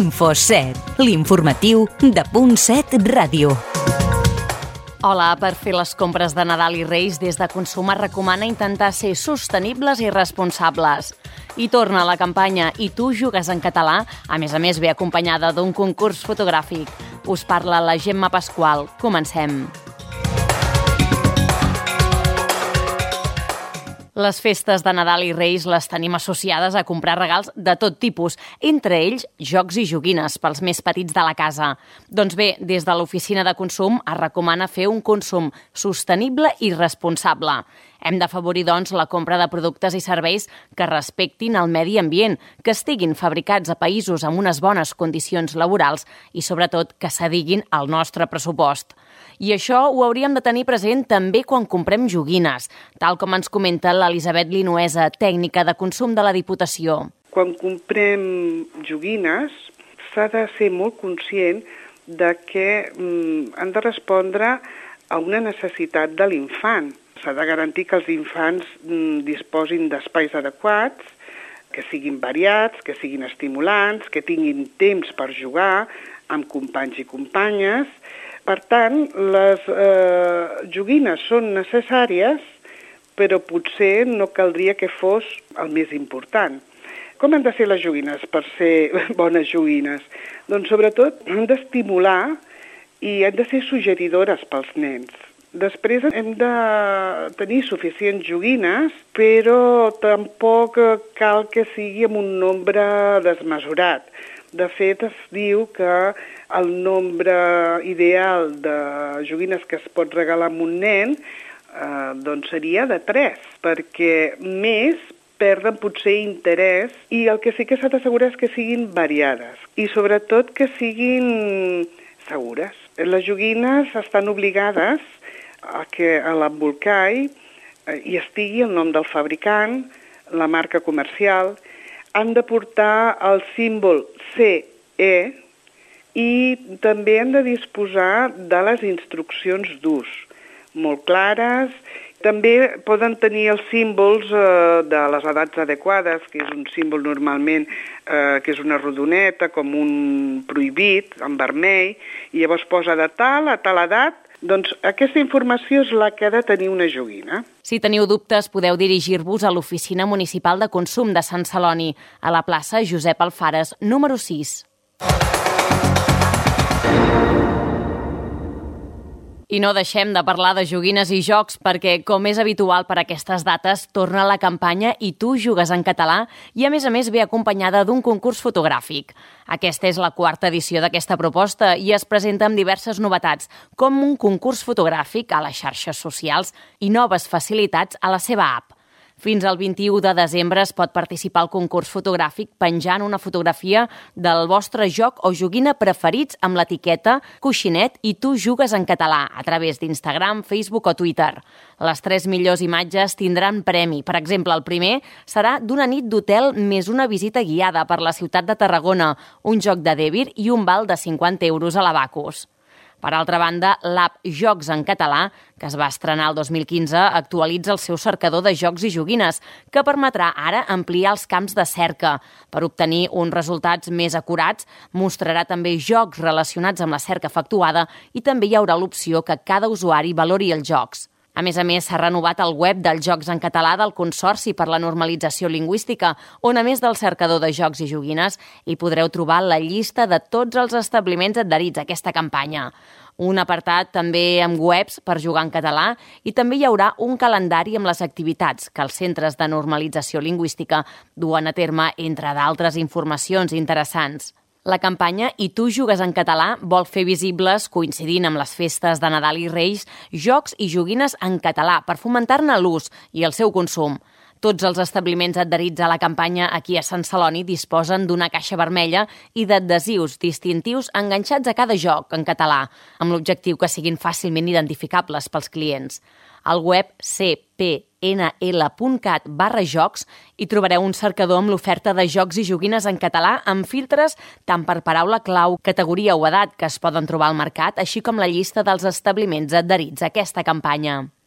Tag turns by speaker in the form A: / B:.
A: Info7, l'informatiu de Punt 7 Ràdio.
B: Hola, per fer les compres de Nadal i Reis, des de Consum es recomana intentar ser sostenibles i responsables. I torna la campanya I tu jugues en català, a més ve acompanyada d'un concurs fotogràfic. Us parla la Gemma Pasqual. Comencem. Les festes de Nadal i Reis les tenim associades a comprar regals de tot tipus, entre ells jocs i joguines pels més petits de la casa. Doncs bé, des de l'oficina de consum es recomana fer un consum sostenible i responsable. Hem d'afavorir, doncs, la compra de productes i serveis que respectin el medi ambient, que estiguin fabricats a països amb unes bones condicions laborals i, sobretot, que s'adiguin al nostre pressupost. I això ho hauríem de tenir present també quan comprem joguines, tal com ens comenta l'Elisabet Linuesa, tècnica de consum de la Diputació.
C: Quan comprem joguines s'ha de ser molt conscient de que han de respondre a una necessitat de l'infant. S'ha de garantir que els infants disposin d'espais adequats, que siguin variats, que siguin estimulants, que tinguin temps per jugar amb companys i companyes. Per tant, les joguines són necessàries, però potser no caldria que fos el més important. Com han de ser les joguines per ser bones joguines? Doncs sobretot han d'estimular i han de ser suggeridores pels nens. Després hem de tenir suficients joguines, però tampoc cal que sigui amb un nombre desmesurat. De fet, es diu que el nombre ideal de joguines que es pot regalar a un nen doncs seria de 3, perquè més perden potser interès i el que sí que s'ha d'assegurar és que siguin variades i sobretot que siguin segures. Les joguines estan obligades a que a l'embolcall hi estigui el nom del fabricant, la marca comercial, han de portar el símbol CE i també han de disposar de les instruccions d'ús, molt clares. També poden tenir els símbols de les edats adequades, que és un símbol normalment que és una rodoneta, com un prohibit, en vermell, i llavors posa de tal a tal edat. Doncs aquesta informació és la que ha de tenir una joguina.
B: Si teniu dubtes, podeu dirigir-vos a l'Oficina Municipal de Consum de Sant Celoni, a la plaça Josep Alfares, número 6. I no deixem de parlar de joguines i jocs perquè, com és habitual per aquestes dates, torna la campanya I tu jugues en català i, a més ve acompanyada d'un concurs fotogràfic. Aquesta és la 4ª edició d'aquesta proposta i es presenta amb diverses novetats, com un concurs fotogràfic a les xarxes socials i noves facilitats a la seva app. Fins al 21 de desembre es pot participar al concurs fotogràfic penjant una fotografia del vostre joc o joguina preferits amb l'etiqueta Coixinet I tu jugues en català a través d'Instagram, Facebook o Twitter. Les 3 millors imatges tindran premi. Per exemple, el primer serà d'una nit d'hotel més una visita guiada per la ciutat de Tarragona, un joc de Dèbir i un val de 50 euros a l'Abacus. Per altra banda, l'app Jocs en català, que es va estrenar el 2015, actualitza el seu cercador de jocs i joguines, que permetrà ara ampliar els camps de cerca. Per obtenir uns resultats més acurats, mostrarà també jocs relacionats amb la cerca efectuada i també hi haurà l'opció que cada usuari valori els jocs. A més, s'ha renovat el web dels Jocs en català del Consorci per la Normalització Lingüística, on, a més del cercador de jocs i joguines, hi podreu trobar la llista de tots els establiments adherits a aquesta campanya. Un apartat també amb webs per jugar en català i també hi haurà un calendari amb les activitats que els centres de normalització lingüística duen a terme, entre d'altres informacions interessants. La campanya I tu jugues en català vol fer visibles, coincidint amb les festes de Nadal i Reis, jocs i joguines en català per fomentar-ne l'ús i el seu consum. Tots els establiments adherits a la campanya aquí a Sant Celoni disposen d'una caixa vermella i d'adhesius distintius enganxats a cada joc en català, amb l'objectiu que siguin fàcilment identificables pels clients. Al web cpnl.cat/jocs hi trobareu un cercador amb l'oferta de jocs i joguines en català amb filtres tant per paraula clau, categoria o edat que es poden trobar al mercat, així com la llista dels establiments adherits a aquesta campanya.